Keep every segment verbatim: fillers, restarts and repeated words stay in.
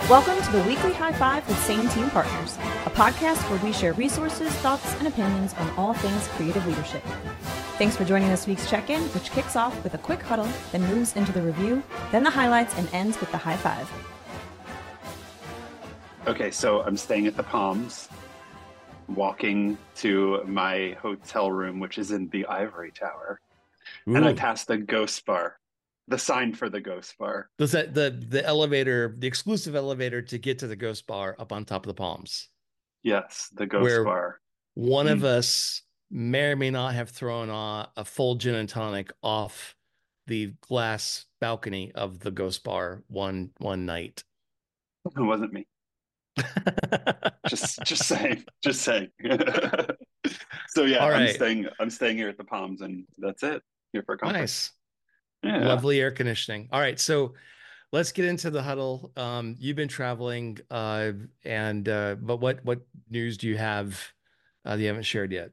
Welcome to the Weekly High Five with Sane Team Partners, a podcast where we share resources, thoughts, and opinions on all things creative leadership. Thanks for joining this week's check-in, which kicks off with a quick huddle, then moves into the review, then the highlights, and ends with the high five. Okay, so I'm staying at the Palms, walking to my hotel room, which is in the Ivory Tower, Ooh. and I passed the Ghost Bar, the sign for the Ghost Bar. Does that the the elevator, the exclusive elevator to get to the Ghost Bar up on top of the Palms? Yes, the Ghost Where Bar. One Mm. of us may or may not have thrown a, a full gin and tonic off the glass balcony of the Ghost Bar one one night. It wasn't me. just just saying, just saying. So yeah, All I'm right. staying I'm staying here at the Palms, and that's it. Here for a conference. Nice. Yeah. Lovely air conditioning. All right, so let's get into the huddle. Um, you've been traveling, uh, and uh, but what what news do you have uh, that you haven't shared yet?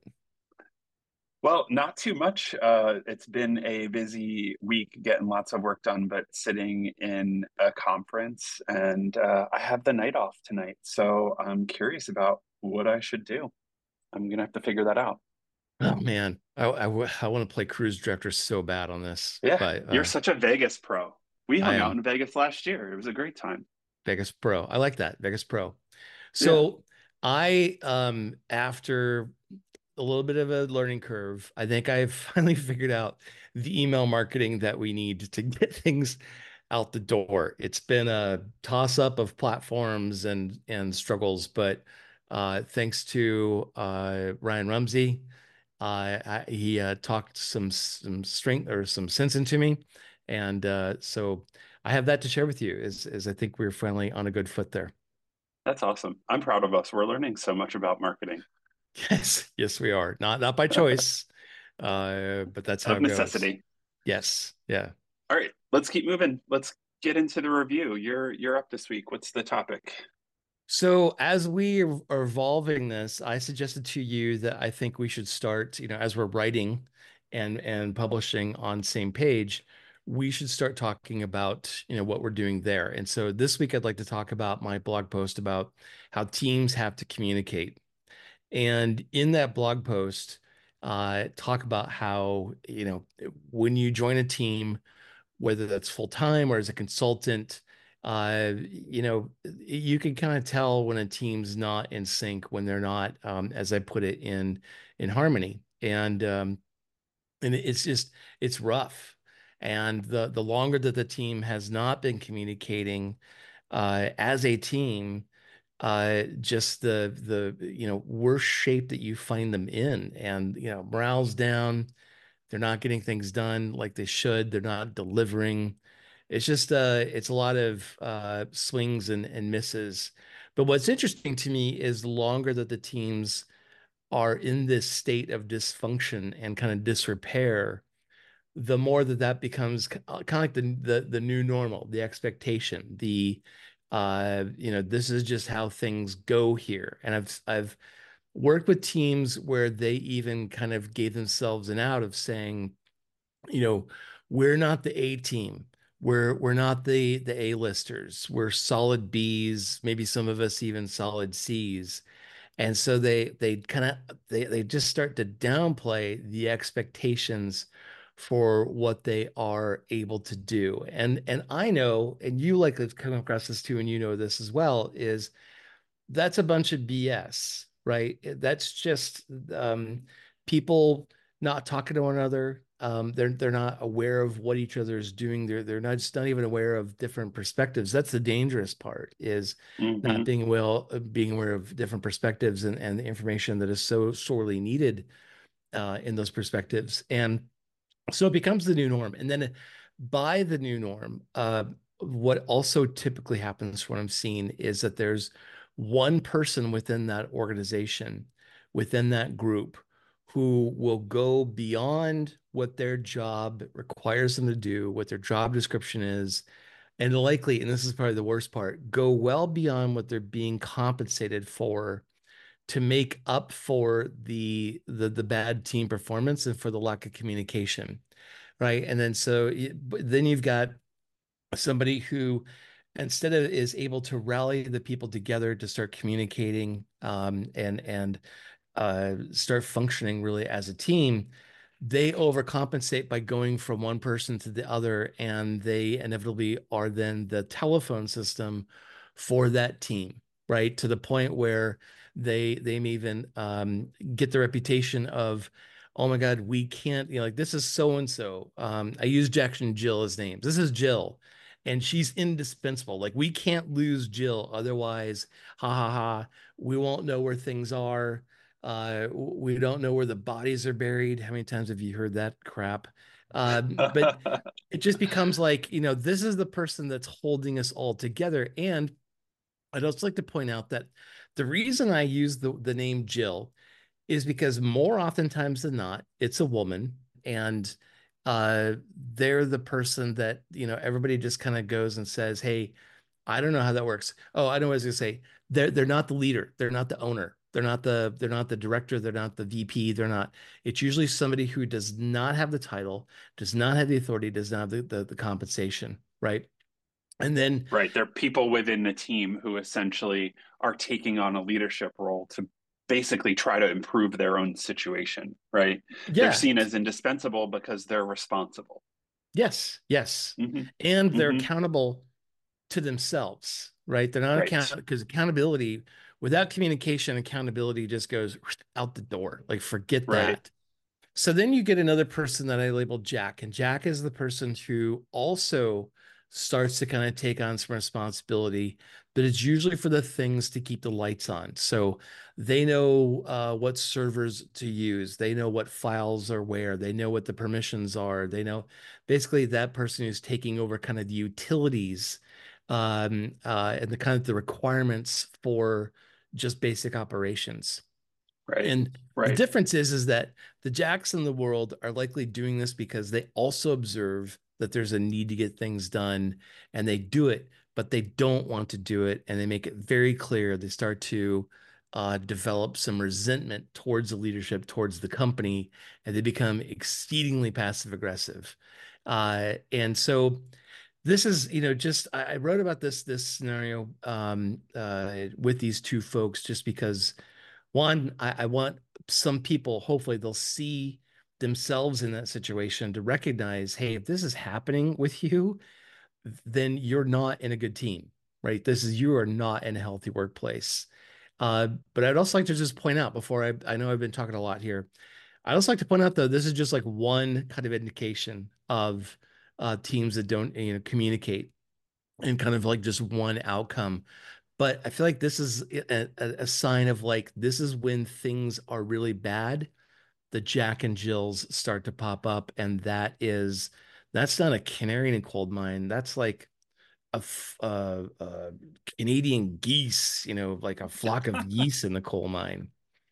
Well, not too much. Uh, it's been a busy week getting lots of work done, but sitting in a conference, and uh, I have the night off tonight. So I'm curious about what I should do. I'm gonna have to figure that out. Oh man, I I, I want to play cruise director so bad on this, Yeah, but uh, you're such a Vegas pro. We I hung out am in Vegas last year. It was a great time. Vegas Pro. I like that, Vegas Pro. Yeah. So I, um, after a little bit of a learning curve, I think I've finally figured out the email marketing that we need to get things out the door. It's been a toss up of platforms and and struggles, but uh, thanks to uh, Ryan Rumsey. Uh, I, he uh, talked some some strength or some sense into me, and uh, so I have that to share with you. Is is I think we're finally on a good foot there. That's awesome. I'm proud of us. We're learning so much about marketing. Yes, yes, we are. Not not by choice, uh, but that's how Of it goes. necessity. Yes, yeah. All right, let's keep moving. Let's get into the review. You're you're up this week. What's the topic? So as we are evolving this, I suggested to you that I think we should start, you know, as we're writing and and publishing on same page, we should start talking about, you know, what we're doing there. And so this week I'd like to talk about my blog post about how teams have to communicate. And in that blog post, uh, talk about how, you know, when you join a team, whether that's full time or as a consultant, uh, you know, you can kind of tell when a team's not in sync, when they're not, um, as I put it, in in harmony. And um, and it's just it's rough. And the the longer that the team has not been communicating uh, as a team, uh, just the the you know worse shape that you find them in, and you know morale's down. They're not getting things done like they should. They're not delivering. It's just uh it's a lot of uh swings and, and misses. But what's interesting to me is the longer that the teams are in this state of dysfunction and kind of disrepair, the more that that becomes kind of like the, the the new normal, the expectation, the uh you know this is just how things go here. And I've I've worked with teams where they even kind of gave themselves an out of saying, you know, we're not the A team. We're we're not the the A-listers. We're solid Bs, maybe some of us even solid Cs. And so they they kind of they they just start to downplay the expectations for what they are able to do. And and I know, and you likely have come across this too, and you know this as well, is that's a bunch of B S, right? That's just um, people not talking to one another. Um, they're they're not aware of what each other is doing. They're they're not just not even aware of different perspectives. That's the dangerous part, is Mm-hmm. not being well being aware of different perspectives and, and the information that is so sorely needed uh, in those perspectives. And so it becomes the new norm. And then by the new norm, uh, what also typically happens, what I'm seeing, is that there's one person within that organization, within that group, who will go beyond what their job requires them to do, what their job description is, and likely, and this is probably the worst part, go well beyond what they're being compensated for to make up for the the the bad team performance and for the lack of communication, right? And then so then you've got somebody who instead of is able to rally the people together to start communicating um, and and uh, start functioning really as a team, they overcompensate by going from one person to the other, and they inevitably are then the telephone system for that team, right? To the point where they they may even um, get the reputation of, oh my God, we can't, you know, like this is so and so. Um, I use Jack and Jill as names. This is Jill, and she's indispensable. Like we can't lose Jill, otherwise, ha ha ha, we won't know where things are. Uh, we don't know where the bodies are buried. How many times have you heard that crap? Um, but it just becomes like, you know, this is the person that's holding us all together. And I'd also like to point out that the reason I use the, the name Jill is because more oftentimes than not, it's a woman, and uh, they're the person that, you know, everybody just kind of goes and says, hey, I don't know how that works. Oh, I know what I was gonna say. They're they're not the leader. They're not the owner. They're not the they're not the director. They're not the V P. They're not. It's usually somebody who does not have the title, does not have the authority, does not have the the, the compensation, right? And then Right. There are people within the team who essentially are taking on a leadership role to basically try to improve their own situation, right? They're yeah, seen as indispensable because they're responsible. yes, yes, Hmm. and they're Hmm. accountable to themselves, right? They're not Right. account because accountability without communication, accountability just goes out the door. Like forget Right. that. So then you get another person that I labeled Jack, and Jack is the person who also starts to kind of take on some responsibility, but it's usually for the things to keep the lights on. So they know uh, what servers to use, they know what files are where, they know what the permissions are, they know basically that person who's taking over kind of the utilities um, uh, and the kind of the requirements for just basic operations. Right. And the Right. difference is, is that the Jacks in the world are likely doing this because they also observe that there's a need to get things done and they do it, but they don't want to do it. And they make it very clear. They start to uh, develop some resentment towards the leadership, towards the company, and they become exceedingly passive aggressive. Uh, and so this is, you know, just I, I wrote about this this scenario um, uh, with these two folks just because one, I, I want some people, hopefully, they'll see themselves in that situation to recognize, hey, if this is happening with you, then you're not in a good team, right? This is you are not in a healthy workplace. Uh, but I'd also like to just point out before I, I know I've been talking a lot here. I'd also like to point out though, this is just like one kind of indication of uh, teams that don't, you know, communicate and kind of like just one outcome. But I feel like this is a, a, a sign of like, this is when things are really bad. The Jack and Jills start to pop up. And that is, that's not a canary in a coal mine. That's like a, f- uh, uh, Canadian geese, you know, like a flock of geese in the coal mine.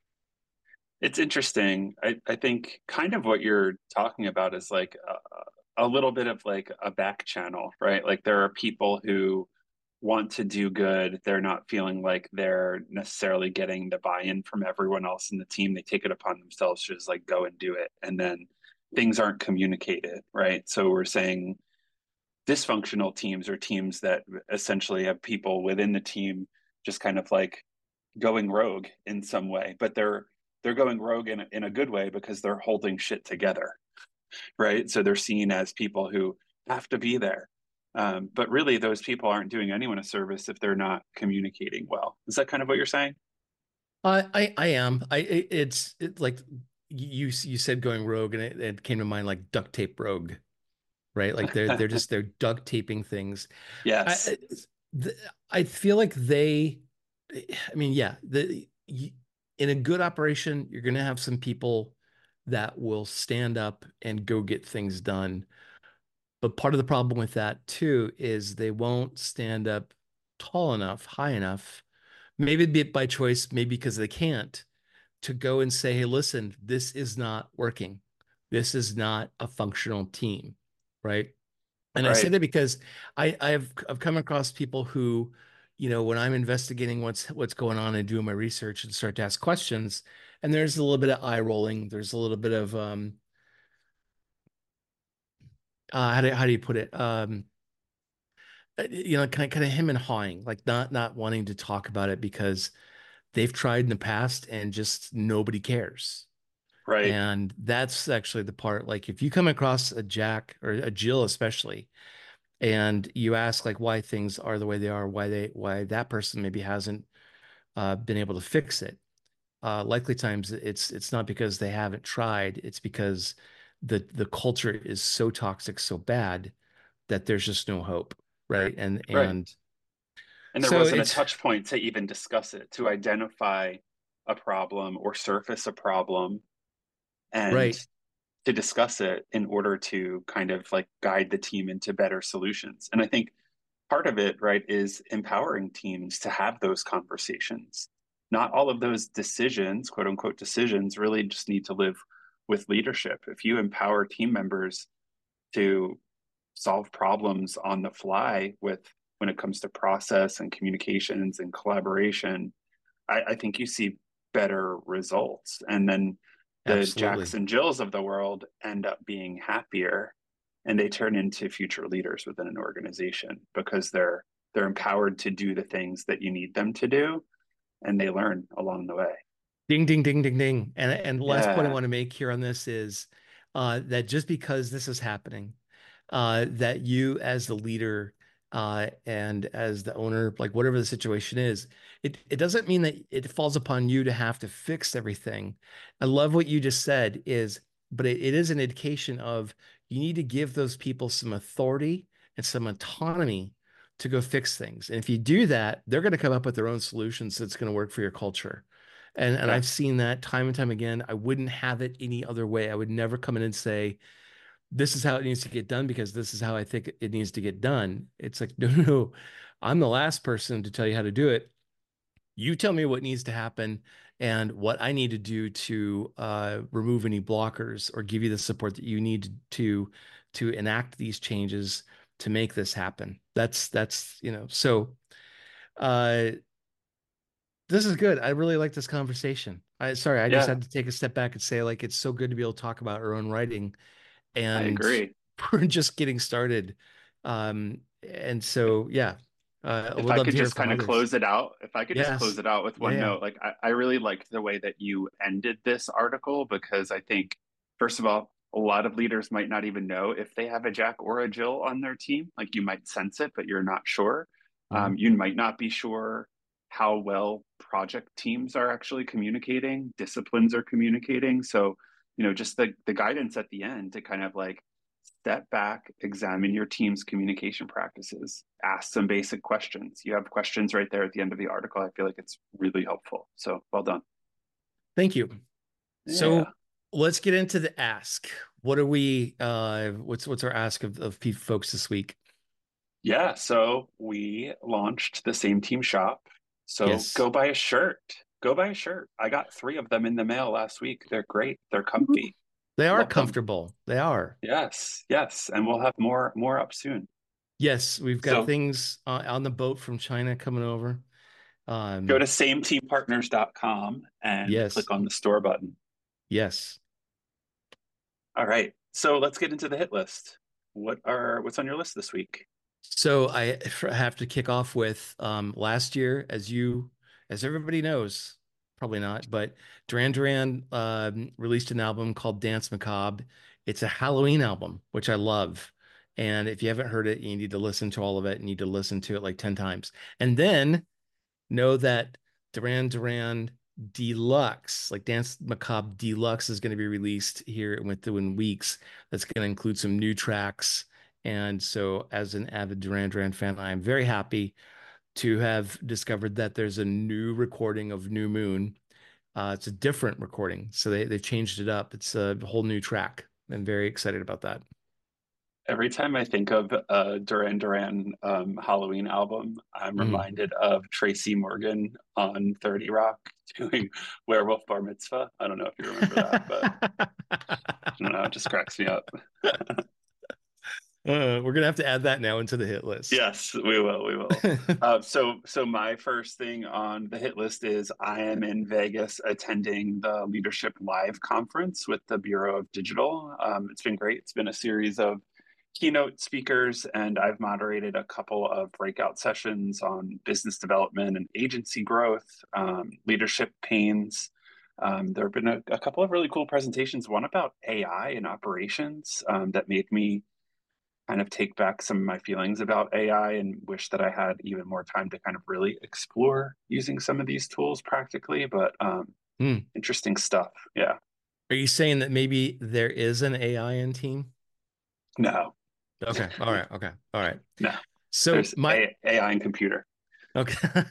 It's interesting. I, I think kind of what you're talking about is like a, a little bit of like a back channel, right? Like there are people who want to do good. They're not feeling like they're necessarily getting the buy-in from everyone else in the team. They take it upon themselves to just like go and do it. And then things aren't communicated, right? So we're saying dysfunctional teams are teams that essentially have people within the team just kind of like going rogue in some way, but they're they're going rogue in a, in a good way because they're holding shit together, right? So they're seen as people who have to be there. Um, but really, those people aren't doing anyone a service if they're not communicating well. Is that kind of what you're saying? I, I, I am. I, it, it's it, like you, you said going rogue, and it, it came to mind like duct tape rogue, right? Like they're they're just they're duct taping things. I Yes. I I feel like they, I mean, yeah, the in a good operation, you're going to have some people that will stand up and go get things done. But part of the problem with that too is they won't stand up tall enough, high enough, maybe be it by choice, maybe because they can't, to go and say, hey, listen, this is not working. This is not a functional team, right? And I say Right. that because I, I've I've come across people who, you know, when I'm investigating what's what's going on and doing my research and start to ask questions, and there's a little bit of eye rolling, there's a little bit of um, uh, how do how do you put it? Um, uh, you know, kind of kind of him and hawing, like not not wanting to talk about it because they've tried in the past and just nobody cares. Right. And that's actually the part, like if you come across a Jack or a Jill especially, and you ask like why things are the way they are, why they why that person maybe hasn't uh, been able to fix it. Uh, likely times it's it's not because they haven't tried, it's because the the culture is so toxic, so bad that there's just no hope, right? And Right. and And there so wasn't a it's touch point to even discuss it, to identify a problem or surface a problem and right. to discuss it in order to kind of like guide the team into better solutions. And I think part of it, right, is empowering teams to have those conversations. Not all of those decisions, quote unquote decisions, really just need to live with leadership. If you empower team members to solve problems on the fly with when it comes to process and communications and collaboration, I, I think you see better results. And then the Jacks Absolutely. and Jills of the world end up being happier and they turn into future leaders within an organization because they're they're empowered to do the things that you need them to do and they learn along the way. Ding, ding, ding, ding, ding. And and the last point I Yeah. want to make here on this is uh, that just because this is happening, uh, that you as the leader uh, and as the owner, like whatever the situation is, it it doesn't mean that it falls upon you to have to fix everything. I love what you just said is, but it, it is an indication of you need to give those people some authority and some autonomy to go fix things. And if you do that, they're going to come up with their own solutions that's going to work for your culture. And and Yeah. I've seen that time and time again. I wouldn't have it any other way. I would never come in and say, this is how it needs to get done because this is how I think it needs to get done. It's like, no, no, no. I'm the last person to tell you how to do it. You tell me what needs to happen and what I need to do to uh, remove any blockers or give you the support that you need to to enact these changes to make this happen. That's that's you know. So uh, this is good. I really like this conversation. I sorry, I just Yeah, had to take a step back and say like it's so good to be able to talk about our own writing I and agree. we're just getting started. Um, and so, yeah, uh, I If would I love could to hear just from kind of others. close it out, if I could just close Yes. it out with Yeah. one Yeah. note, like I, I really liked the way that you ended this article because I think, first of all, a lot of leaders might not even know if they have a Jack or a Jill on their team. Like you might sense it, but you're not sure. Mhm. Um, you might not be sure how well project teams are actually communicating, disciplines are communicating. So, you know, just the the guidance at the end to kind of like step back, examine your team's communication practices, ask some basic questions. You have questions right there at the end of the article. I feel like it's really helpful. So well done. Thank you. Yeah. So let's get into the ask. What are we, uh, what's, what's our ask of, of people folks this week? Yeah. So we launched the Same Team shop. So Yes. go buy a shirt. Go buy a shirt. I got three of them in the mail last week. They're great. They're comfy. They are Love them. comfortable. They are. Yes. Yes. And we'll have more more up soon. Yes. We've got So things uh, on the boat from China coming over. go Um, to same team partners dot com and yes. click on the store button. Yes. All right. So let's get into the hit list. What are what's on your list this week? So I have to kick off with um, last year, as you, as everybody knows, probably not, but Duran Duran um, released an album called Dance Macabre. It's a Halloween album, which I love. And if you haven't heard it, you need to listen to all of it. You need to listen to it like ten times. And then know that Duran Duran Deluxe, like Dance Macabre Deluxe, is going to be released here within weeks. That's going to include some new tracks. And so, as an avid Duran Duran fan, I'm very happy to have discovered that there's a new recording of New Moon. Uh, it's a different recording, so they they've changed it up. It's a whole new track. I'm very excited about that. Every time I think of a Duran Duran um, Halloween album, I'm Mhm. reminded of Tracy Morgan on thirty Rock doing Werewolf Bar Mitzvah. I don't know if you remember that, but I don't know, it just cracks me up. Uh, we're gonna have to add that now into the hit list. Yes, we will. We will. Uh, so, so my first thing on the hit list is I am in Vegas attending the Leadership Live conference with the Bureau of Digital. Um, it's been great. It's been a series of keynote speakers, and I've moderated a couple of breakout sessions on business development and agency growth, um, leadership pains. Um, there have been a, a couple of really cool presentations, one about A I and operations um, that made me kind of take back some of my feelings about A I and wish that I had even more time to kind of really explore using some of these tools practically, but um, Mm. interesting stuff. Yeah. Are you saying that maybe there is an A I in team? No. Okay. All right. Okay. All right. No. So There's my A- AI and computer. okay.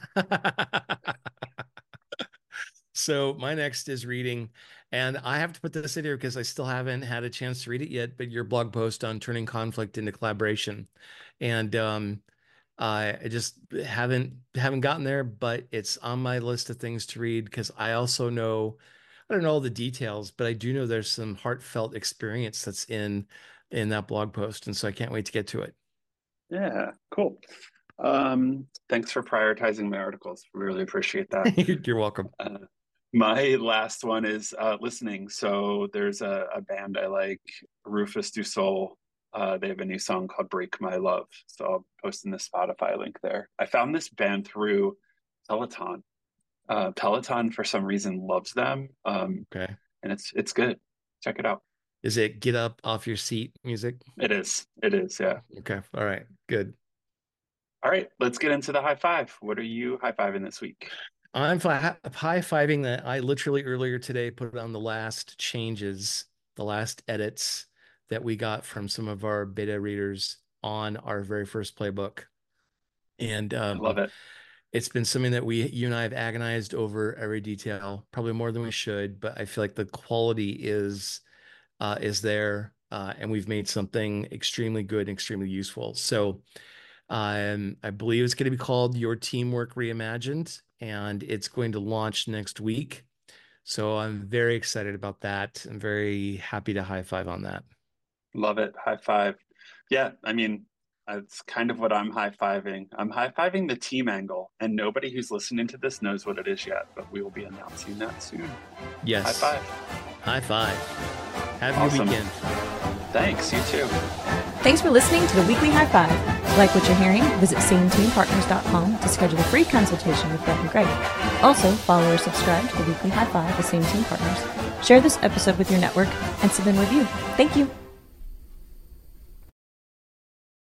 So my next is reading, and I have to put this in here because I still haven't had a chance to read it yet, but your blog post on turning conflict into collaboration. And um, I just haven't haven't gotten there, but it's on my list of things to read because I also know, I don't know all the details, but I do know there's some heartfelt experience that's in in that blog post. And so I can't wait to get to it. Yeah, cool. Um, thanks for prioritizing my articles. Really appreciate that. You're welcome. Uh, my last one is uh, listening. So there's a, a band I like, Rufus Du Sol. Uh, they have a new song called Break My Love. So I'll post in the Spotify link there. I found this band through Peloton. Uh, Peloton, for some reason, loves them. Um, Okay. and it's it's good. Check it out. Is it get up off your seat music? It is. It is. Yeah. Okay. All right. Good. All right. Let's get into the high five. What are you high fiving this week? I'm high fiving that I literally earlier today put on the last changes, the last edits that we got from some of our beta readers on our very first playbook. And I um, love it. It's been something that we, you and I have agonized over every detail, probably more than we should, but I feel like the quality is uh, is there, uh, and we've made something extremely good and extremely useful. So um, I believe it's going to be called Your Teamwork Reimagined, and it's going to launch next week. So I'm very excited about that. I'm very happy to high five on that. Love it. High five. Yeah, I mean, it's kind of what I'm high fiving. I'm high fiving the team angle, and nobody who's listening to this knows what it is yet, but we will be announcing that soon. Yes. High five. High five. Have a Awesome. good weekend. Thanks. You too. Thanks for listening to the Weekly High Five. Like what you're hearing? Visit same team partners dot com to schedule a free consultation with Brett and Greg. Also, follow or subscribe to the Weekly High Five with Same Team Partners. Share this episode with your network and send in a review. Thank you.